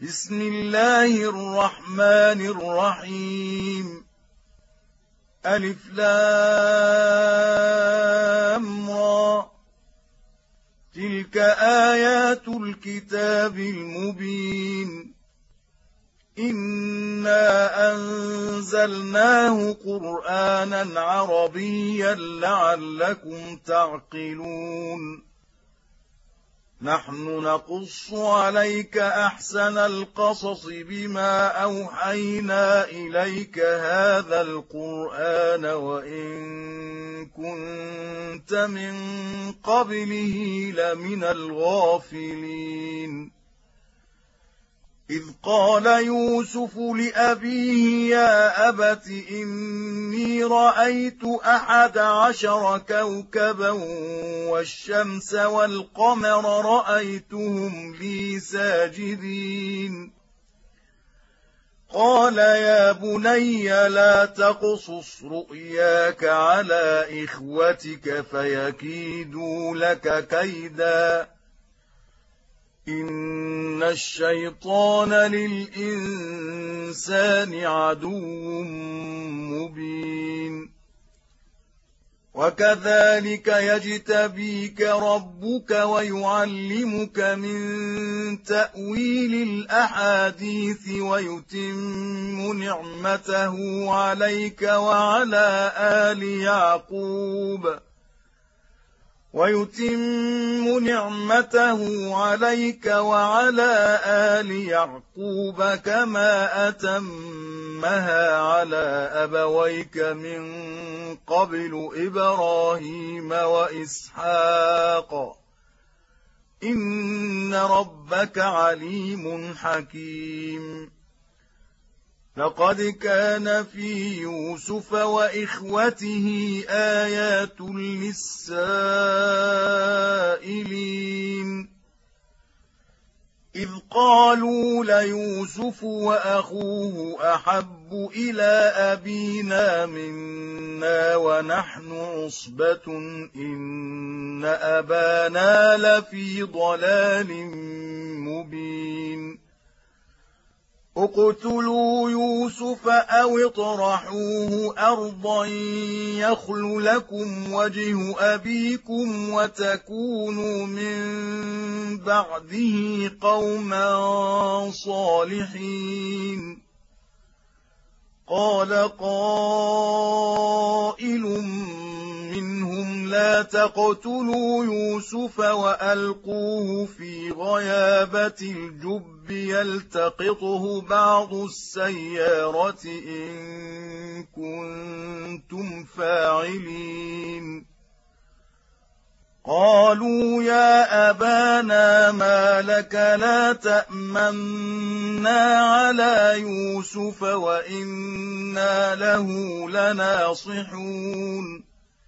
بسم الله الرحمن الرحيم. ألف لام را. تلك آيات الكتاب المبين. إنا أنزلناه قرآنا عربيا لعلكم تعقلون. نحن نقص عليك أحسن القصص بما أوحينا إليك هذا القرآن وإن كنت من قبله لمن الغافلين. إذ قال يوسف لأبيه يا أبت إني رأيت 11 كوكبا والشمس والقمر رأيتهم لي ساجدين. قال يا بني لا تقصص رؤياك على إخوتك فيكيدوا لك كيدا إن الشيطان للإنسان عدو مبين. وكذلك يجتبيك ربك ويعلمك من تأويل الأحاديث ويتم نعمته عليك وعلى آل يعقوب كما أتمها على أبويك من قبل إبراهيم وإسحاق إن ربك عليم حكيم. لقد كان في يوسف وإخوته آيات للسائلين إذ قالوا ليوسف وأخوه أحب إلى أبينا منا ونحن عصبة إن أبانا لفي ضلال مبين. اقتلوا يوسف أو اطرحوه أرضا يخل لكم وجه أبيكم وتكونوا من بعده قوما صالحين. قال قائل منهم لا تقتلوا يوسف وألقوه في غيابة الجب يلتقطه بعض السيارة إن كنتم فاعلين. قالوا يا أبانا ما لك لا تأمنا على يوسف وإنا له لناصحون.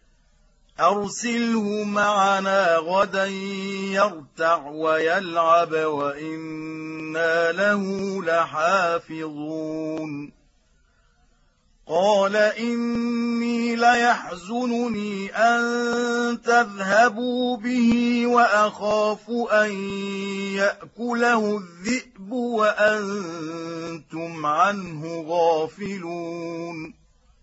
أرسله معنا غدا يرتع ويلعب وإنا له لحافظون. قال إني ليحزنني أن تذهبوا به وأخاف أن يأكله الذئب وأنتم عنه غافلون.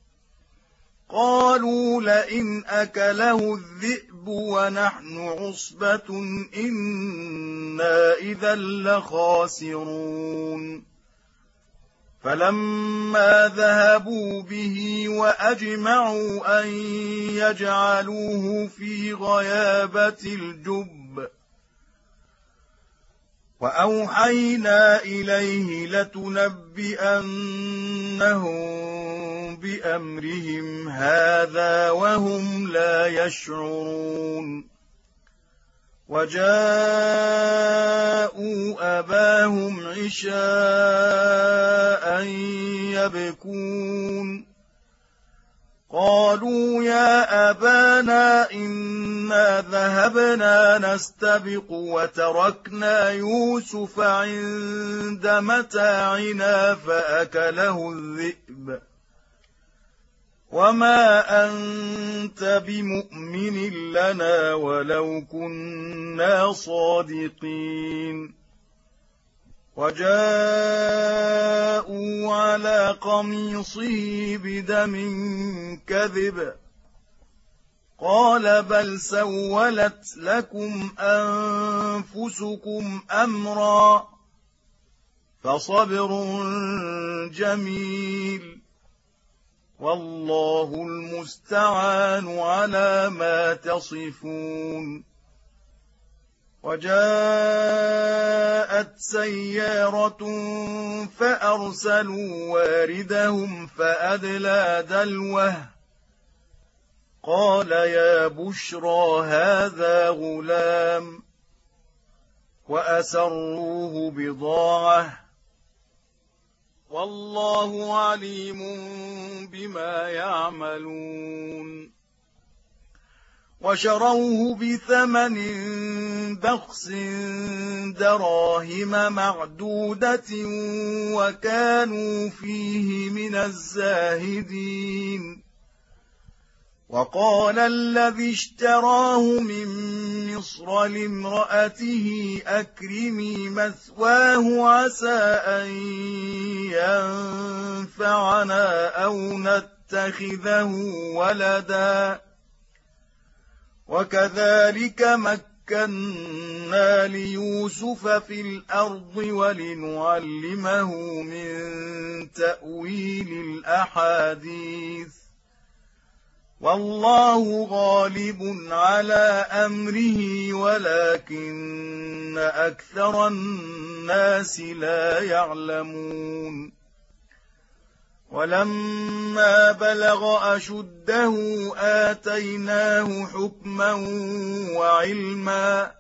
قالوا لئن أكله الذئب ونحن عصبة إنا إذا لخاسرون. فلما ذهبوا به وأجمعوا أن يجعلوه في غيابة الجب وأوحينا إليه لتنبئنهم بأمرهم هذا وهم لا يشعرون. وجاءوا أباهم عشاء يبكون. قالوا يا أبانا إنا ذهبنا نستبق وتركنا يوسف عند متاعنا فأكله الذئب وما أنت بمؤمن لنا ولو كنا صادقين. وجاءوا على قميصه بدم كذب قال بل سولت لكم أنفسكم أمرا فصبر جميل والله المستعان على ما تصفون. وجاءت سيارة فأرسلوا واردهم فأدلى دلوه قال يا بشرى هذا غلام وأسروه بضاعة والله عليم بما يعملون. وشروه بثمن بخس دراهم معدودة وكانوا فيه من الزاهدين. وقال الذي اشتراه من مصر لامرأته أكرمي مثواه عسى أن ينفعنا أو نتخذه ولدا وكذلك مكنا ليوسف في الأرض ولنعلمه من تأويل الأحاديث والله غالب على أمره ولكن أكثر الناس لا يعلمون. ولما بلغ أشده آتيناه حكما وعلما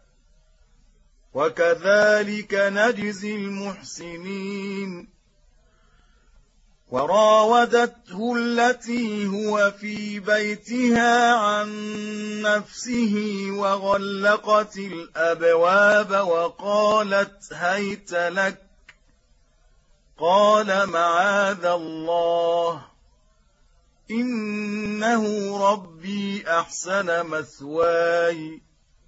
وكذلك نجزي المحسنين. وراودته التي هو في بيتها عن نفسه وغلقت الأبواب وقالت هيت لك قال معاذ الله إنه ربي أحسن مثواي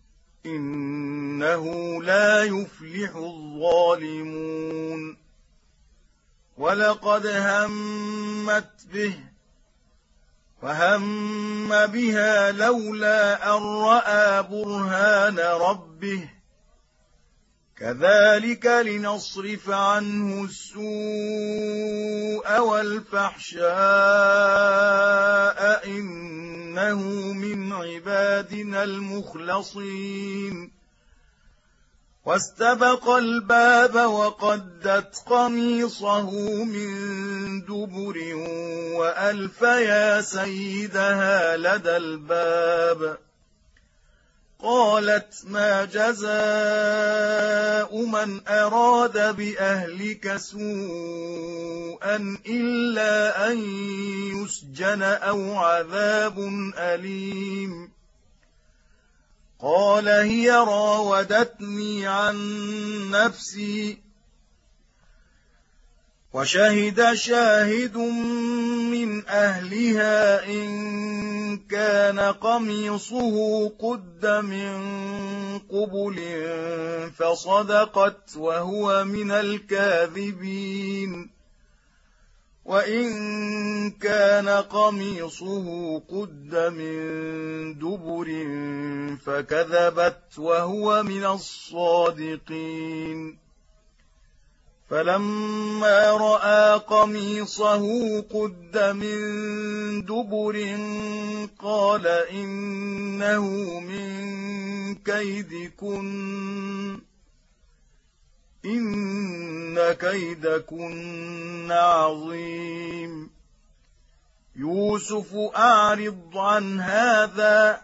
إنه لا يفلح الظالمون. ولقد همت به وهم بها لولا أن رأى برهان ربه كذلك لنصرف عنه السوء والفحشاء إنه من عبادنا المخلصين. واستبق الباب وقدت قميصه من دبر وألف يا سيدها لدى الباب قالت ما جزاء من أراد بأهلك سوءا إلا أن يسجن أو عذاب أليم قال هي راودتني عن نفسي وشهد شاهد من أهلها إن كان قميصه قد من قبل فصدقت وهو من الكاذبين وإن كان قميصه قد من دبر فكذبت وهو من الصادقين. فلما رأى قميصه قد من دبر قال إنه من كيدكن إن كيدكن عظيم. يوسف أعرض عن هذا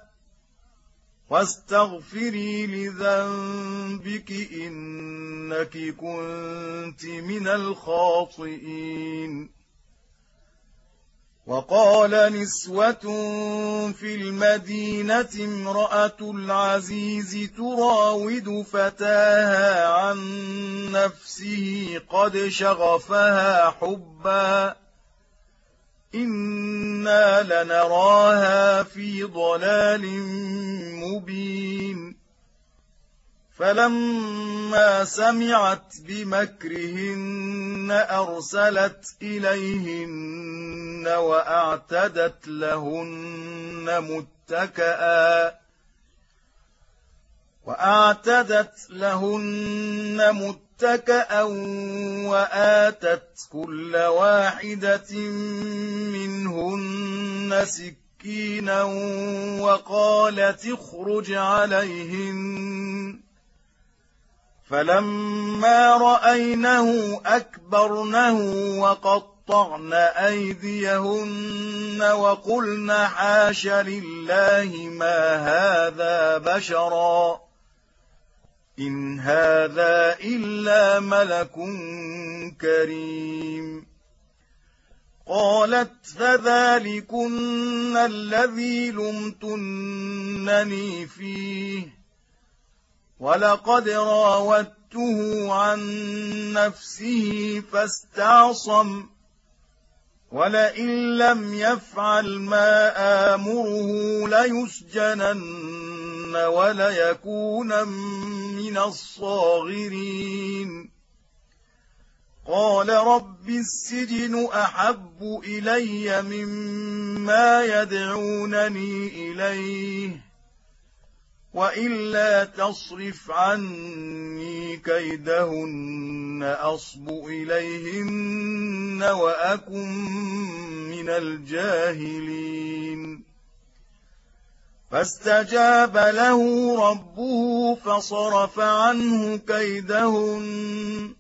واستغفري لذنبك إنك كنت من الخاطئين. وقال نسوة في المدينة امرأة العزيز تراود فتاها عن نفسه قد شغفها حبا إنا لنراها في ضلال مبين. فلما سمعت بمكرهن أرسلت إليهن وأعتدت لهن متكأ وآتت كل واحدة منهن سكينا وقالت اخرج عليهن فلما رأينه أكبرنه وقطعن أيديهن وقلن حاش لله ما هذا بشرا إن هذا إلا ملك كريم. قالت فذلكن الذي لمتنني فيه ولقد راودته عن نفسه فاستعصم ولئن لم يفعل ما آمره ليسجنن وليكون من الصاغرين. قال رب السجن أحب إلي مما يدعونني إليه وإلا تصرف عني كيدهن أصب إليهن وأكن من الجاهلين. فاستجاب له ربه فصرف عنه كيدهن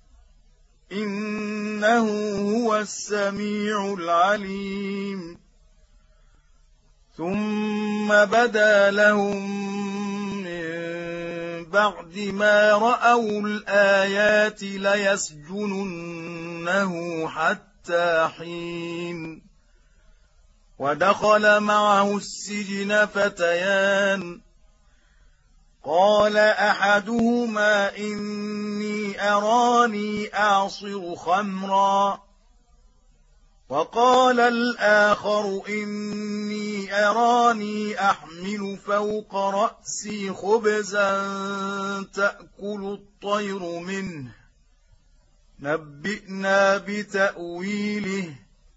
إنه هو السميع العليم. ثم بدا لهم من بعد ما رأوا الآيات ليسجننه حتى حين. ودخل معه السجن فتيان قال أحدهما إني أراني أعصر خمرا وقال الآخر إني أراني أحمل فوق رأسي خبزا تأكل الطير منه نبئنا بتأويله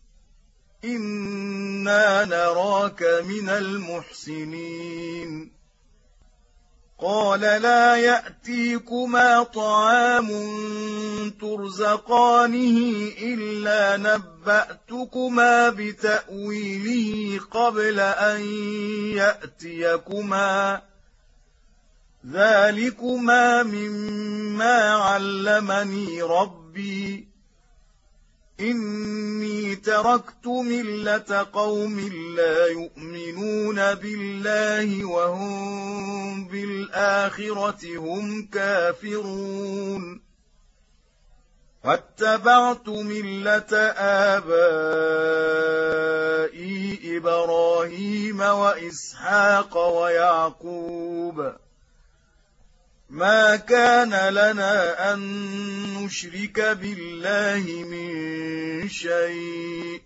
إنا نراك من المحسنين. قال لا يأتيكما طعام ترزقانه إلا نبأتكما بتأويله قبل أن يأتيكما ذلكما مما علمني ربي إني تركت ملة قوم لا يؤمنون بالله وهم بالآخرة هم كافرون واتبعت ملة آبائي إبراهيم وإسحاق ويعقوب ما كان لنا أن نشرك بالله من شيء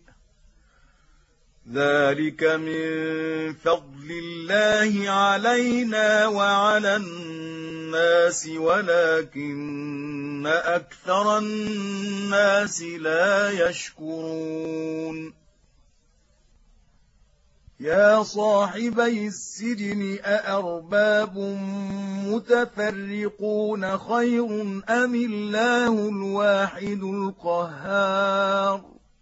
ذلك من فضل الله علينا وعلى الناس ولكن أكثر الناس لا يشكرون. يا صاحبي السجن أأرباب متفرقون خير أم الله الواحد القهار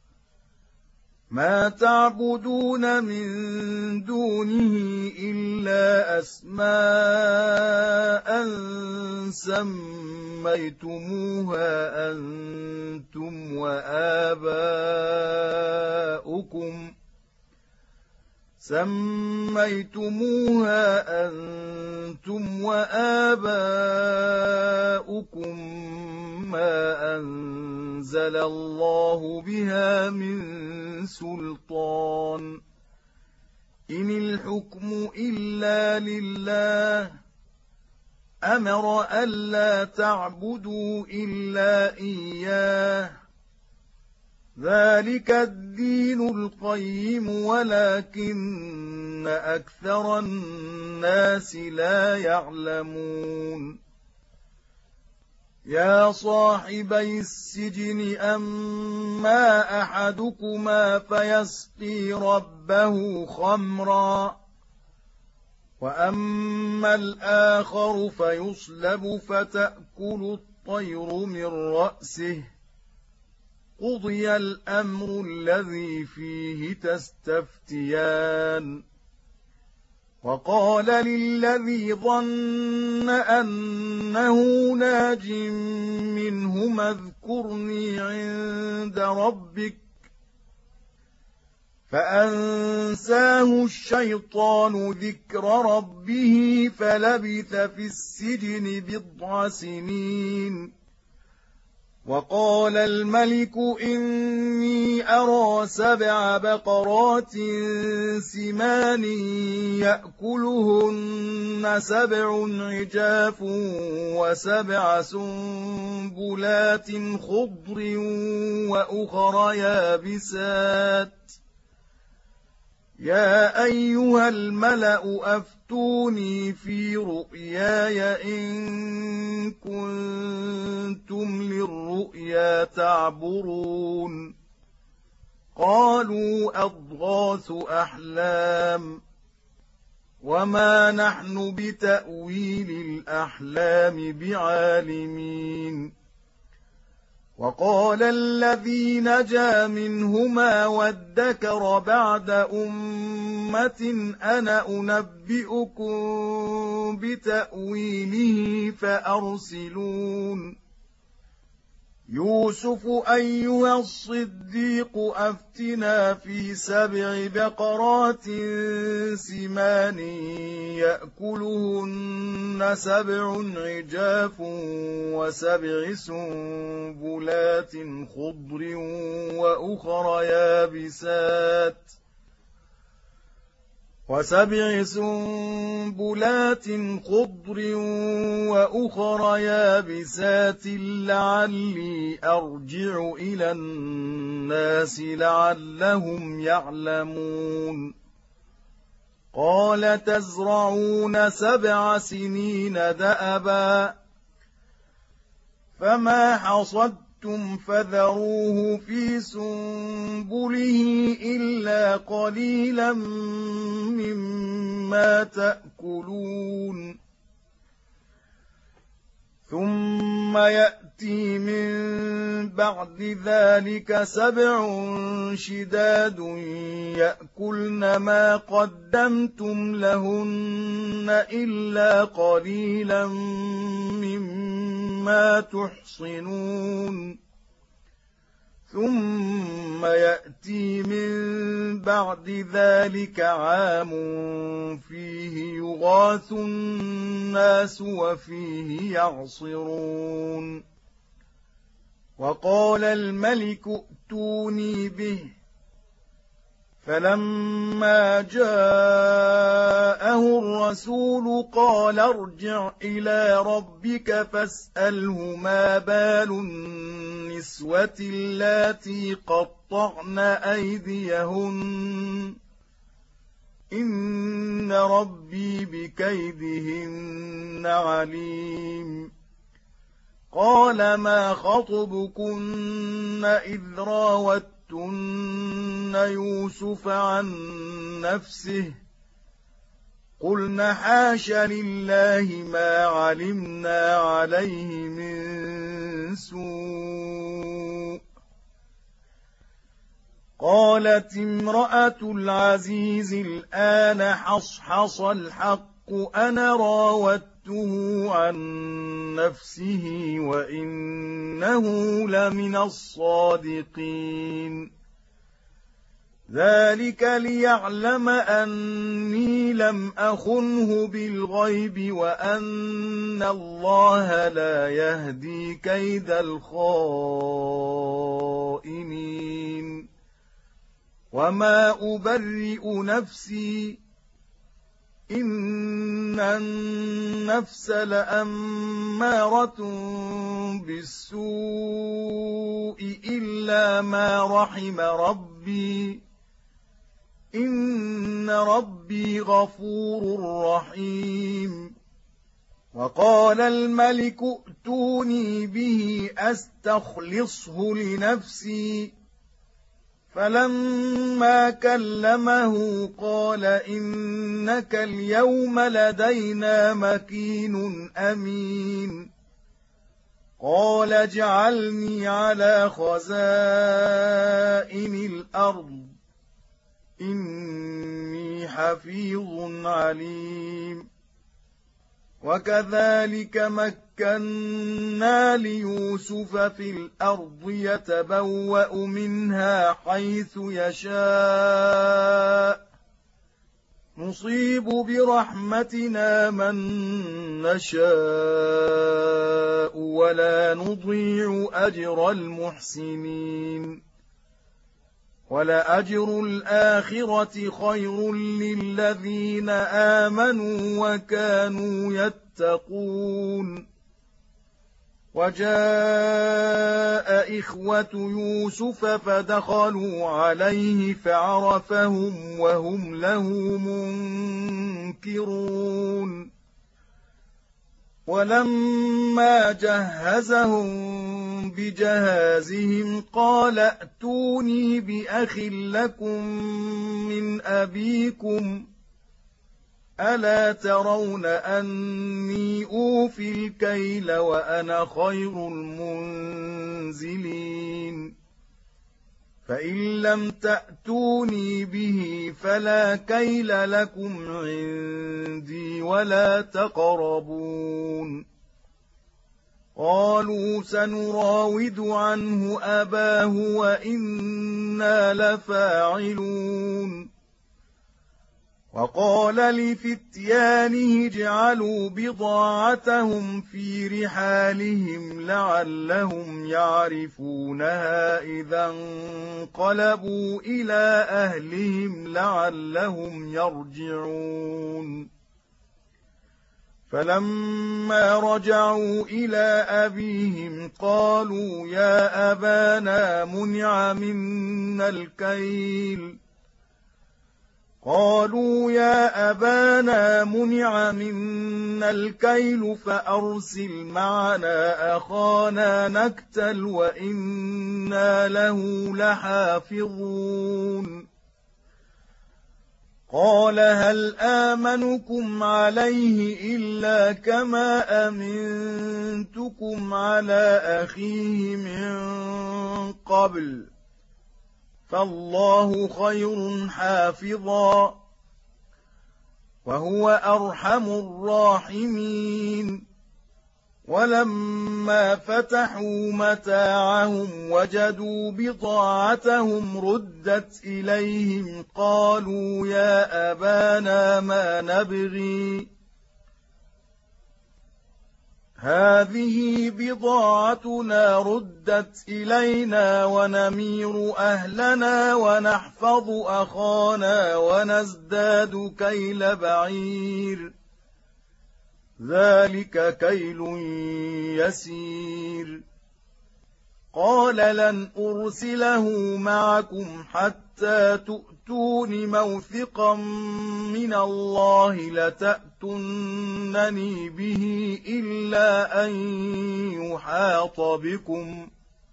ما تعبدون من دونه إلا أسماء سميتموها أنتم وآباؤكم ما أنزل الله بها من سلطان إن الحكم إلا لله أمر ألا تعبدوا إلا إياه ذلك الدين القيم ولكن أكثر الناس لا يعلمون. يا صاحبي السجن أما أحدكما فيسقي ربه خمرا وأما الآخر فيصلب فتأكل الطير من رأسه قضي الأمر الذي فيه تستفتيان وقال للذي ظن أنه ناج منهما اذكرني عند ربك فأنساه الشيطان ذكر ربه فلبث في السجن 10 سنين وقال الملك إني أرى 7 بقرات سمان يأكلهن 7 عجاف و7 سنبلات خضر وأخر يابسات يا أيها الملأ أفتوني في رؤياي إن كنتم للرؤيا تعبرون قالوا أضغاث أحلام وما نحن بتأويل الأحلام بعالمين وقال الذي نجا منهما وادكر بعد أمة أنا أنبئكم بتأويله فأرسلون يوسف أيها الصديق أفتنا في 7 بقرات سمان يأكلهن 7 عجاف و7 سنبلات خضر وأخر يابسات و7 سنبلات خضر وأخر يابسات لعلي أرجع إلى الناس لعلهم يعلمون قال تزرعون 7 سنين دأبا فما حصدتم فذروه في سنبله إلا قليلا مما تأكلون ثم يأتي من بعد ذلك 7 شداد يأكلن ما قدمتم لهن إلا قليلا مما تحصنون ثم يأتي من بعد ذلك عام فيه يغاث الناس وفيه يعصرون وقال الملك ائتوني به فلما جاءه الرسول قال ارجع إلى ربك فاسأله ما بال النسوة اللاتي قطعن أيديهن إن ربي بكيدهن عليم قال ما خطبكن إذ راوتن يوسف عن نفسه قلن حاش لله ما علمنا عليه من سوء قالت امرأة العزيز الآن حصحص الحق أنا راودته عن نفسه وإنه لمن الصادقين ذلك ليعلم أني لم أخنه بالغيب وأن الله لا يهدي كيد الخائنين وما أبرئ نفسي إن النفس لأمارة بالسوء إلا ما رحم ربي إن ربي غفور رحيم وقال الملك ائتوني به أستخلصه لنفسي، فلما كلمه قال إنك اليوم لدينا مكين أمين. قال اجعلني على خزائن الأرض إني حفيظ عليم. وكذلك مكنا ليوسف في الأرض يتبوأ منها حيث يشاء، نصيب برحمتنا من نشاء ولا نضيع أجر المحسنين. ولأجر الآخرة خير للذين آمنوا وكانوا يتقون. وجاء إخوة يوسف فدخلوا عليه فعرفهم وهم له منكرون. ولما جهزهم بجهازهم قال ائتوني بأخ لكم من أبيكم ألا ترون أني أوفي الكيل وأنا خير المنزلين. فإن لم تأتوني به فلا كيل لكم عندي ولا تقربون. قالوا سنراود عنه أباه وإنا لفاعلون. وقال لفتيانه اجعلوا بضاعتهم في رحالهم لعلهم يعرفونها إذا انقلبوا إلى أهلهم لعلهم يرجعون. فلما رجعوا إلى أبيهم قالوا يا أبانا منع منا الكيل فأرسل معنا أخانا نكتل وإنا له لحافظون. قال هل آمنكم عليه إلا كما أمنتكم على أخيه من قبل، فالله خير حافظا وهو أرحم الراحمين. ولما فتحوا متاعهم وجدوا بضاعتهم ردت إليهم قالوا يا أبانا ما نبغي هذه بضاعتنا ردت إلينا ونمير أهلنا ونحفظ أخانا ونزداد كيل بعير ذلك كيل يسير. قال لن أرسله معكم حتى تؤتون موثقا من الله لتأتونني به إلا أن يحاط بكم.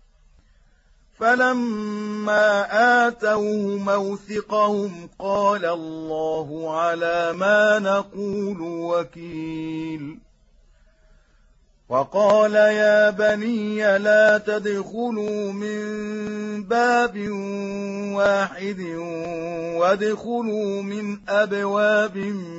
فلما آتوه موثقهم قال الله على ما نقول وكيل. وقال يا بني لا تدخلوا من باب واحد وادخلوا من أبواب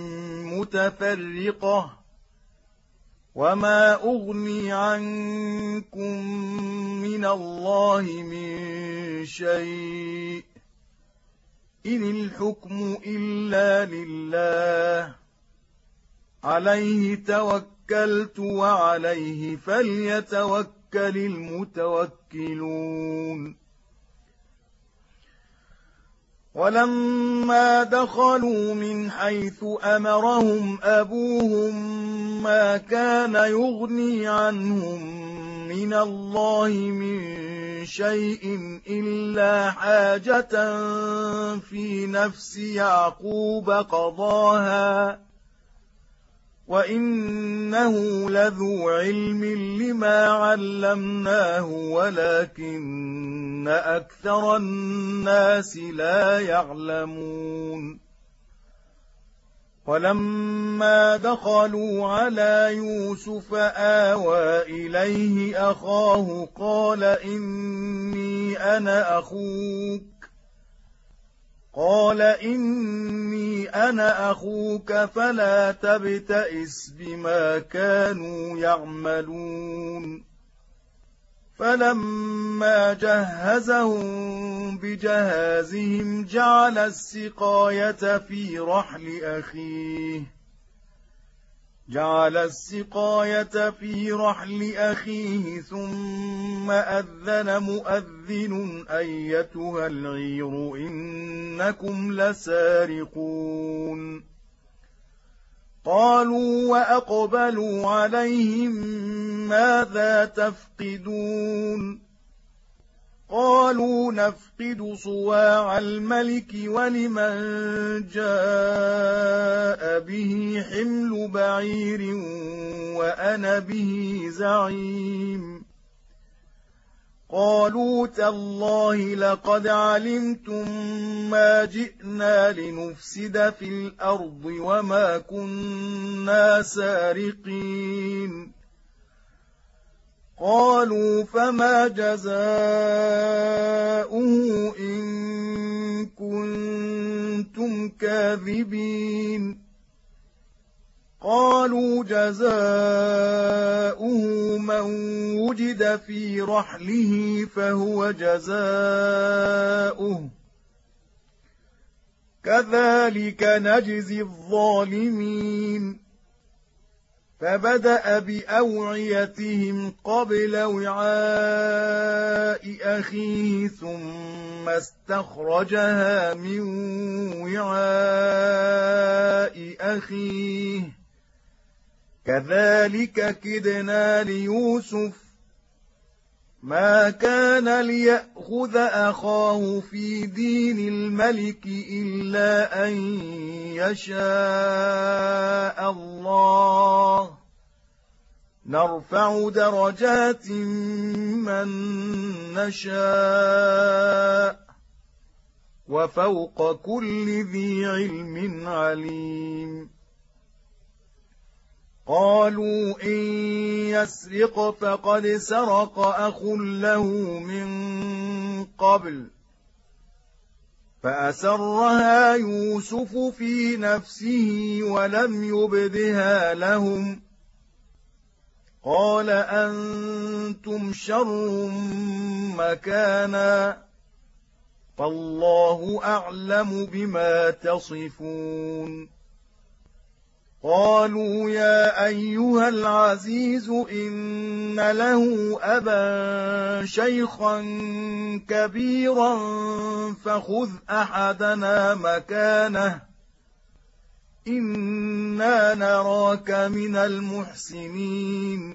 متفرقة وما أغني عنكم من الله من شيء إن الحكم إلا لله عليه توكلت وعليه فليتوكل المتوكلون. ولما دخلوا من حيث أمرهم أبوهم ما كان يغني عنهم من الله من شيء إلا حاجة في نفس يعقوب قضاها وإنه لذو علم لما علمناه ولكن أكثر الناس لا يعلمون ولما دخلوا على يوسف آوى إليه أخاه قال إني أنا أخوك فلا تبتئس بما كانوا يعملون فلما جهزهم بجهازهم جعل السقاية في رحل أخيه ثم أذن مؤذن أيتها العير إنكم لسارقون قالوا وأقبلوا عليهم ماذا تفقدون قالوا نفقد صواع الملك ولمن جاء به حمل بعير وأنا به زعيم قالوا تالله لقد علمتم ما جئنا لنفسد في الأرض وما كنا سارقين قالوا فما جزاؤه إن كنتم كاذبين قالوا جزاؤه من وجد في رحله فهو جزاؤه كذلك نجزي الظالمين فبدأ بأوعيتهم قبل وعاء أخيه ثم استخرجها من وعاء أخيه كذلك كدنا ليوسف ما كان ليأخذ أخاه في دين الملك إلا أن يشاء الله نرفع درجات من نشاء وفوق كل ذي علم عليم قالوا إن يسرق فقد سرق أخ له من قبل فأسرها يوسف في نفسه ولم يبدها لهم قال أنتم شر مكانا فالله أعلم بما تصفون قالوا يا أيها العزيز إن له أبا شيخا كبيرا فخذ أحدنا مكانه إنا نراك من المحسنين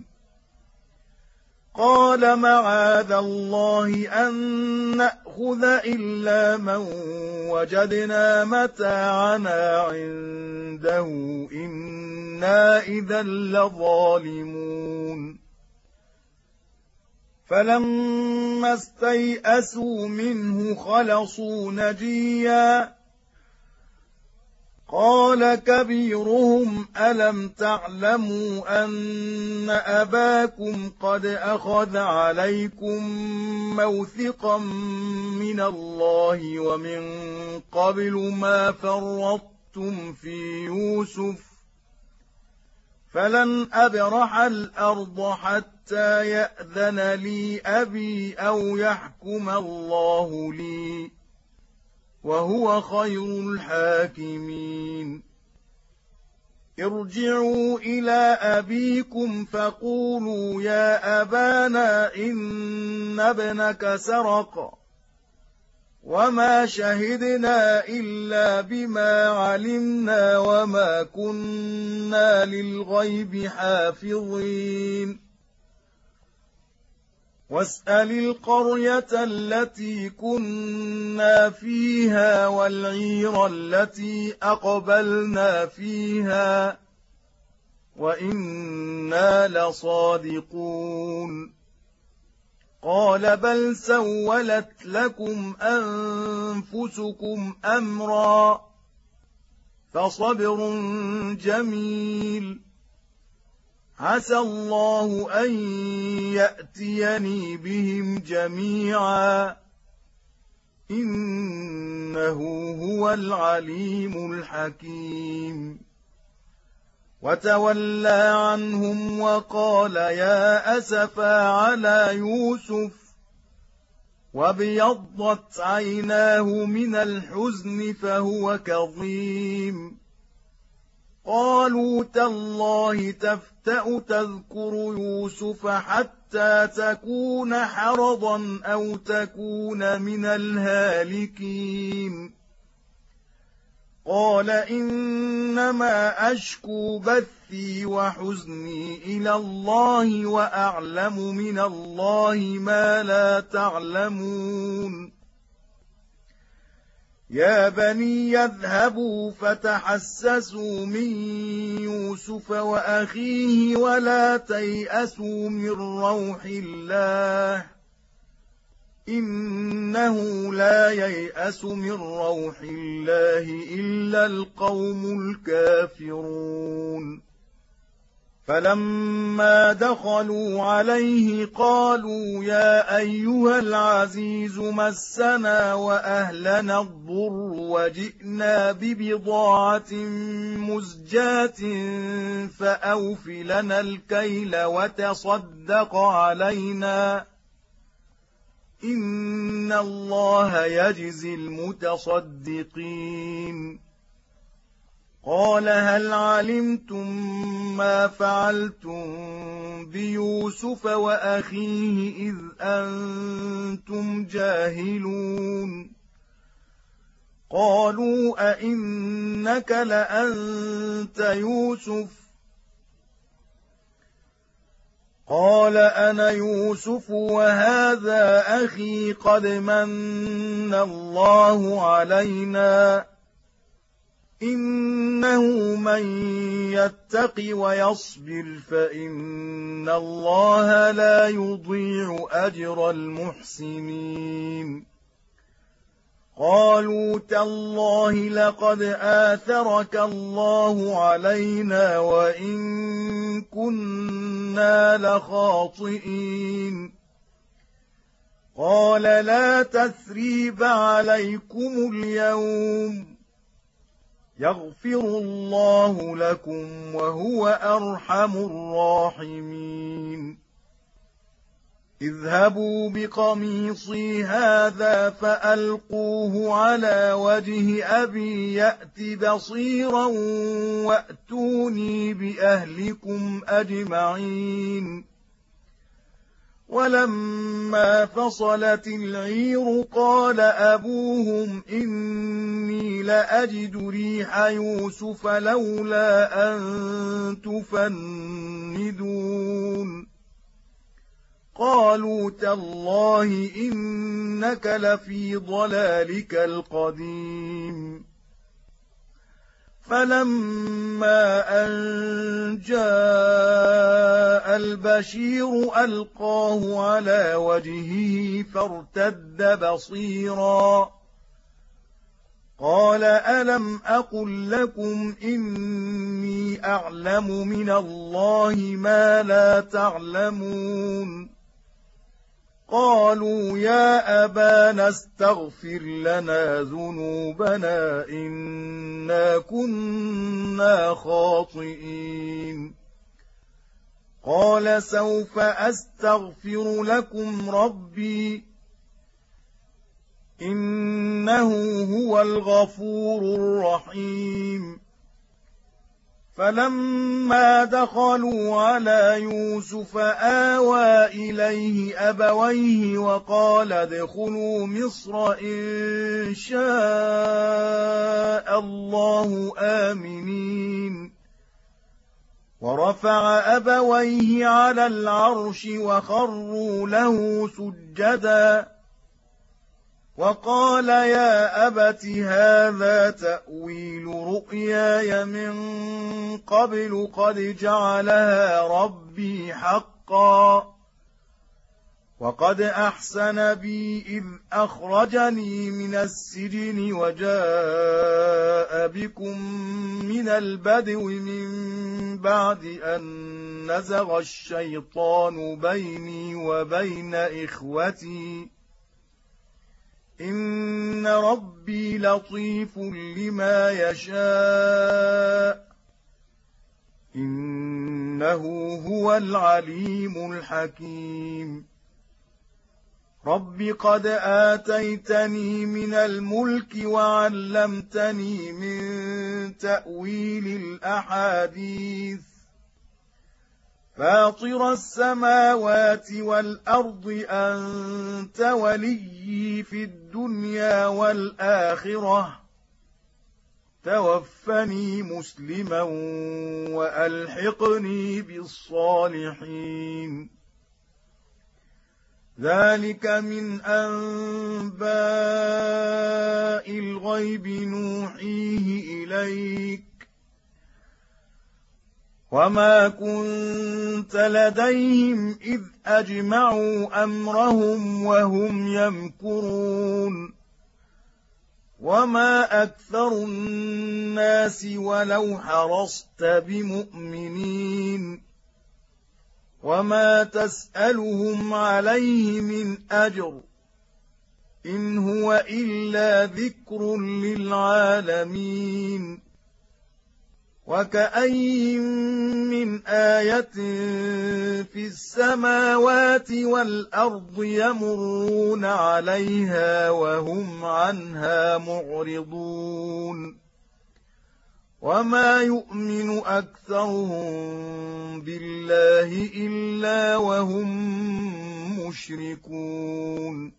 قال معاذ الله أن نأخذ إلا من وجدنا متاعنا عنده إنا إذا لظالمون فلما استيئسوا منه خلصوا نجيا قال كبيرهم ألم تعلموا أن أباكم قد أخذ عليكم موثقا من الله ومن قبل ما فرطتم في يوسف فلن أبرح الأرض حتى يأذن لي أبي أو يحكم الله لي وهو خير الحاكمين ارجعوا إلى أبيكم فقولوا يا أبانا إن ابنك سرق وما شهدنا إلا بما علمنا وما كنا للغيب حافظين واسأل القرية التي كنا فيها والعير التي أقبلنا فيها وإنا لصادقون. قال بل سولت لكم أنفسكم أمرا فصبر جميل عسى الله أن يأتيني بهم جميعا إنه هو العليم الحكيم. وتولى عنهم وقال يا أسفا على يوسف وابيضت عيناه من الحزن فهو كظيم. قالوا تالله تفتأ تذكر يوسف حتى تكون حرضا أو تكون من الهالكين. قال إنما أشكو بثي وحزني إلى الله وأعلم من الله ما لا تعلمون. يا بني يذهبوا فتحسسوا من يوسف وأخيه ولا تيأسوا من روح الله إنه لا ييأس من روح الله إلا القوم الكافرون. فلما دخلوا عليه قالوا يا أيها العزيز مسنا وأهلنا الضر وجئنا ببضاعة مزجاة فأوف لنا الكيل وتصدق علينا إن الله يجزي المتصدقين. قال هل علمتم ما فعلتم بيوسف وأخيه إذ أنتم جاهلون. قالوا أئنك لأنت يوسف قال أنا يوسف وهذا أخي قد من الله علينا إنه من يتق ويصبر فإن الله لا يضيع أجر المحسنين. قالوا تالله لقد آثرك الله علينا وإن كنا لخاطئين. قال لا تثريب عليكم اليوم يغفر الله لكم وهو أرحم الراحمين. اذهبوا بقميصي هذا فألقوه على وجه أبي يأت بصيرا وأتوني بأهلكم أجمعين. ولما فصلت العير قال أبوهم إني لأجد ريح يوسف لولا أن تفندون. قالوا تالله إنك لفي ضلالك القديم. فلما أن جاء البشير ألقاه على وجهه فارتد بصيرا. قال ألم أقل لكم إني أعلم من الله ما لا تعلمون. قالوا يا أبانا استغفر لنا ذنوبنا إنا كنا خاطئين. قال سوف أستغفر لكم ربي إنه هو الغفور الرحيم. فلما دخلوا على يوسف آوى إليه أبويه وقال ادخلوا مصر إن شاء الله آمنين. ورفع أبويه على العرش وخروا له سجدا وقال يا أبت هذا تأويل رؤياي من قبل قد جعلها ربي حقا وقد أحسن بي إذ أخرجني من السجن وجاء بكم من البدو من بعد أن نزغ الشيطان بيني وبين إخوتي إن ربي لطيف لما يشاء إنه هو العليم الحكيم رب قد آتيتني من الملك وعلمتني من تأويل الأحاديث فاطر السماوات والأرض أنت وليي في الدنيا والآخرة توفني مسلما وألحقني بالصالحين ذلك من أنباء الغيب نوحيه إليك وما كنت لديهم إذ أجمعوا أمرهم وهم يمكرون وما أكثر الناس ولو حرصت بمؤمنين وما تسألهم عليه من أجر إن هو إلا ذكر للعالمين وكأين من آية في السماوات والأرض يمرون عليها وهم عنها معرضون وما يؤمن أكثرهم بالله إلا وهم مشركون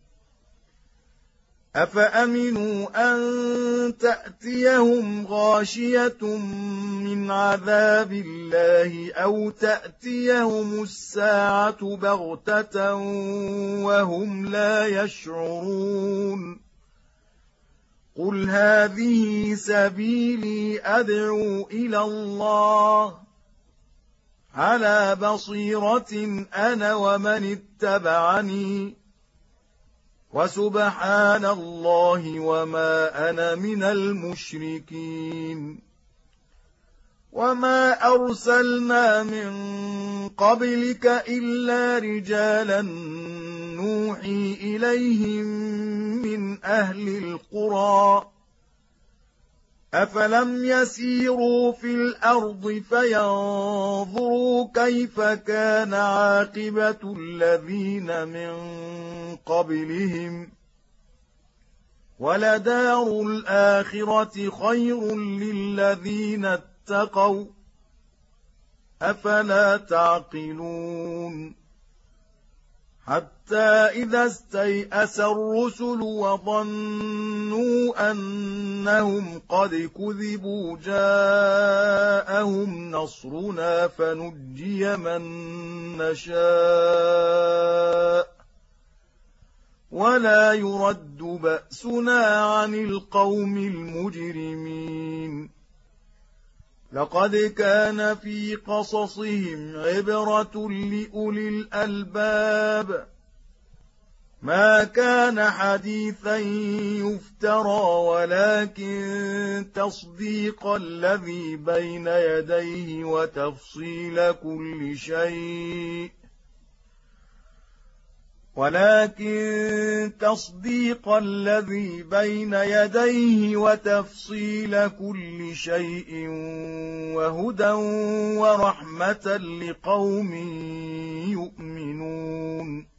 أفأمنوا أن تأتيهم غاشية من عذاب الله أو تأتيهم الساعة بغتة وهم لا يشعرون قل هذه سبيلي أدعو إلى الله على بصيرة أنا ومن اتبعني وسبحان الله وما أنا من المشركين وما أرسلنا من قبلك إلا رجالا نوحي إليهم من أهل القرى أفلم يسيروا في الأرض فينظروا كيف كان عاقبة الذين من قبلهم ولدار الآخرة خير للذين اتقوا أفلا تعقلون حتى إذا استيأس الرسل وظنوا أنهم قد كذبوا جاءهم نصرنا فنجي من نشاء ولا يرد بأسنا عن القوم المجرمين لقد كان في قصصهم عبرة لأولي الألباب ما كان حديثا يفترى ولكن تصديق الذي بين يديه وتفصيل كل شيء وهدى ورحمة لقوم يؤمنون